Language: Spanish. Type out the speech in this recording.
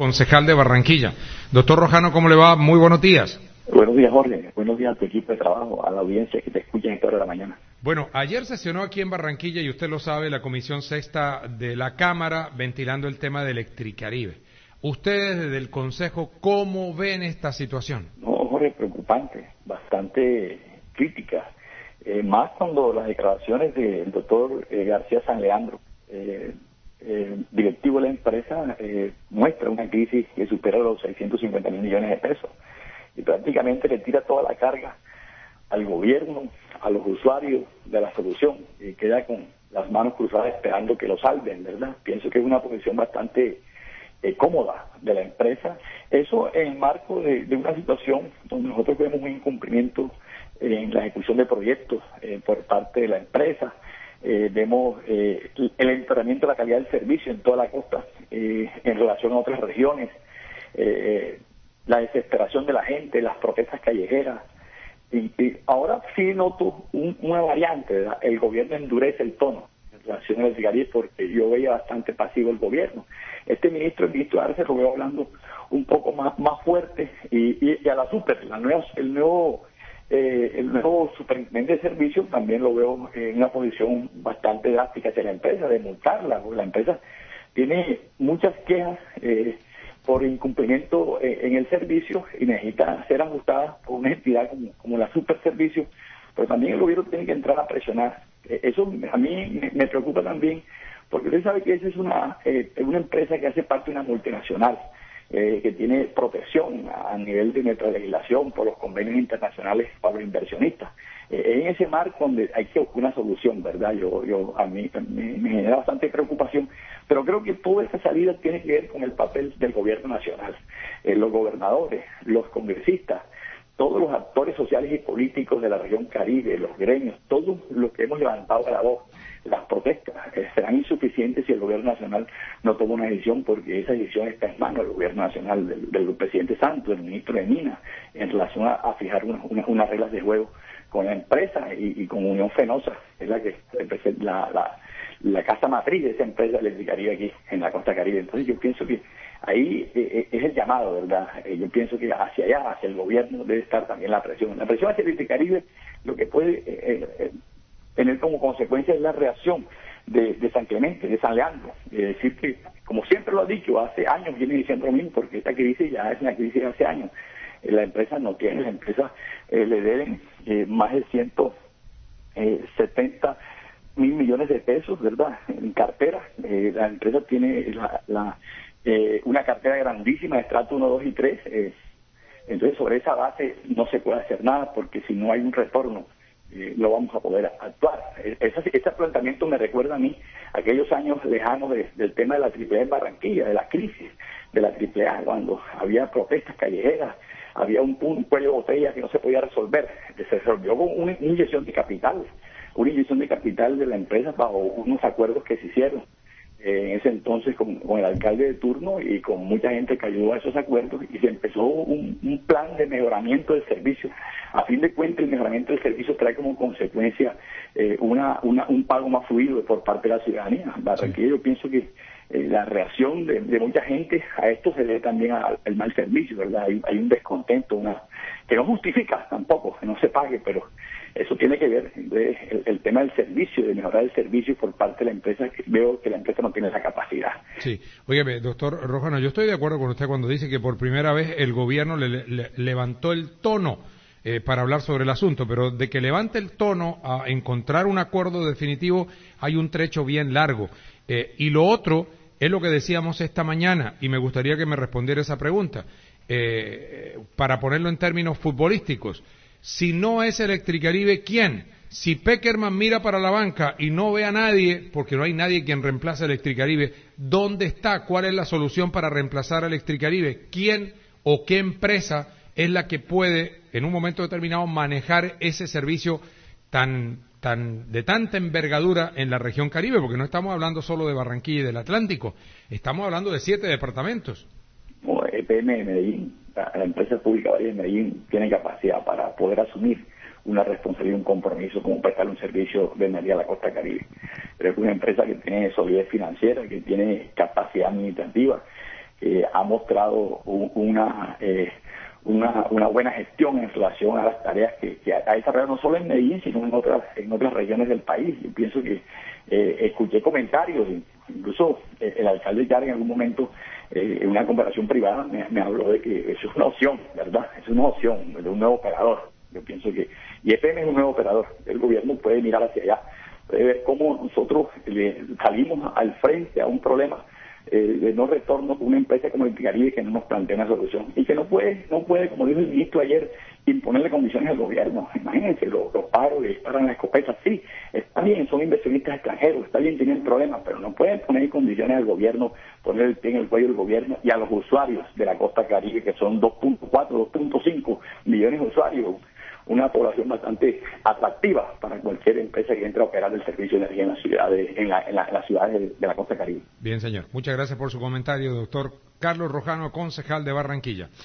concejal de Barranquilla. Doctor Rojano, ¿cómo le va? Muy buenos días. Buenos días, Jorge. Buenos días a tu equipo de trabajo, a la audiencia que te escucha en esta hora de la mañana. Bueno, ayer sesionó aquí en Barranquilla, y usted lo sabe, la Comisión Sexta de la Cámara ventilando el tema de Electricaribe. Ustedes desde el Consejo, ¿cómo ven esta situación? No, Jorge, preocupante, bastante crítica, más cuando las declaraciones del doctor García San Leandro, directivo de la empresa, muestra una crisis que supera los 650.000 millones de pesos y prácticamente le tira toda la carga al gobierno, a los usuarios de la solución, y queda con las manos cruzadas esperando que lo salven, ¿verdad? Pienso que es una posición bastante cómoda de la empresa. Eso en el marco de una situación donde nosotros vemos un incumplimiento en la ejecución de proyectos por parte de la empresa. Vemos el empeoramiento de la calidad del servicio en toda la costa en relación a otras regiones, la desesperación de la gente, las protestas callejeras. Y ahora sí noto una variante, ¿verdad? El gobierno endurece el tono en relación al Electricaribe, porque yo veía bastante pasivo el gobierno. El ministro Arce lo veo hablando un poco más fuerte, y a la el nuevo superintendente de servicios también lo veo en una posición bastante drástica hacia la empresa, de multarla, porque la empresa tiene muchas quejas por incumplimiento en el servicio y necesita ser ajustada por una entidad como la Superservicio, pero también el gobierno tiene que entrar a presionar. Eso a mí me preocupa también, porque usted sabe que esa es una empresa que hace parte de una multinacional, que tiene protección a nivel de nuestra legislación por los convenios internacionales para los inversionistas. En ese marco donde hay que buscar una solución, ¿verdad? A mí me genera bastante preocupación, pero creo que toda esta salida tiene que ver con el papel del gobierno nacional, los gobernadores, los congresistas, todos los actores sociales y políticos de la región Caribe, los gremios, todos los que hemos levantado la voz. Las protestas serán insuficientes si el gobierno nacional no toma una decisión, porque esa decisión está en manos del gobierno nacional, del presidente Santos, del ministro de Minas, en relación a fijar unas reglas de juego con la empresa y con Unión Fenosa, es la que la casa matriz de esa empresa Electricaribe aquí en la costa Caribe. Entonces yo pienso que ahí es el llamado, ¿verdad? Yo pienso que hacia allá, hacia el gobierno, debe estar también la presión. La presión hacia Electricaribe, lo que puede tener como consecuencia es la reacción de San Clemente, de San Leandro. Es decir, que, como siempre lo ha dicho, hace años viene diciendo lo mismo, porque esta crisis ya es una crisis de hace años. La empresa no tiene, la empresa le deben más de 170.000 millones de pesos, ¿verdad?, en cartera. La empresa tiene una cartera grandísima de estrato 1, 2 y 3. Entonces, sobre esa base no se puede hacer nada, porque si no hay un retorno, no vamos a poder actuar. Ese planteamiento me recuerda a mí aquellos años lejanos del tema de la AAA en Barranquilla, de la crisis de la AAA, cuando había protestas callejeras, había un cuello de botella que no se podía resolver. Se resolvió con una inyección de capital de la empresa bajo unos acuerdos que se hicieron en ese entonces con el alcalde de turno y con mucha gente que ayudó a esos acuerdos, y se empezó un plan de mejoramiento del servicio. A fin de cuentas, el mejoramiento del servicio trae como consecuencia un pago más fluido por parte de la ciudadanía. Barranquilla, yo pienso que la reacción de mucha gente a esto se debe también al mal servicio, ¿verdad? Hay un descontento, que no justifica tampoco que no se pague, pero eso tiene que ver el tema del servicio, de mejorar el servicio por parte de la empresa, que veo que la empresa no tiene esa capacidad. Sí, óigame, doctor Rojano, yo estoy de acuerdo con usted cuando dice que por primera vez el gobierno le levantó el tono para hablar sobre el asunto, pero de que levante el tono a encontrar un acuerdo definitivo hay un trecho bien largo. Y lo otro es lo que decíamos esta mañana, y me gustaría que me respondiera esa pregunta, para ponerlo en términos futbolísticos. Si no es Electricaribe, ¿quién? Si Pekerman mira para la banca y no ve a nadie, porque no hay nadie quien reemplace a Electricaribe, ¿dónde está? ¿Cuál es la solución para reemplazar a Electricaribe? ¿Quién o qué empresa es la que puede, en un momento determinado, manejar ese servicio de tanta envergadura en la región Caribe? Porque no estamos hablando solo de Barranquilla y del Atlántico, estamos hablando de 7 departamentos. Como EPM de Medellín, la empresa pública de Medellín tiene capacidad para poder asumir una responsabilidad, un compromiso como prestar un servicio de energía a la costa Caribe. Pero es una empresa que tiene solidez financiera, que tiene capacidad administrativa, ha mostrado una buena gestión en relación a las tareas que ha desarrollado no solo en Medellín, sino en otras regiones del país. Yo pienso que escuché comentarios, incluso el alcalde Yara en algún momento, en una conversación privada, me habló de que eso es una opción, ¿verdad? Es una opción de un nuevo operador. Yo pienso que IFM es un nuevo operador. El gobierno puede mirar hacia allá, puede ver cómo nosotros salimos al frente a un problema de no retorno con una empresa como el Caribe que no nos plantea una solución y que no puede, como dijo el ministro ayer, imponerle condiciones al gobierno. Imagínense, los paros que disparan las escopetas, sí, está bien, son inversionistas extranjeros, está bien, tienen problemas, pero no pueden poner condiciones al gobierno, poner el pie en el cuello del gobierno y a los usuarios de la costa Caribe, que son 2.4, 2.5 millones de usuarios, una población bastante atractiva para cualquier empresa que entre a operar el servicio de energía en las ciudades de la costa Caribe. Bien, señor. Muchas gracias por su comentario, doctor Carlos Rojano, concejal de Barranquilla.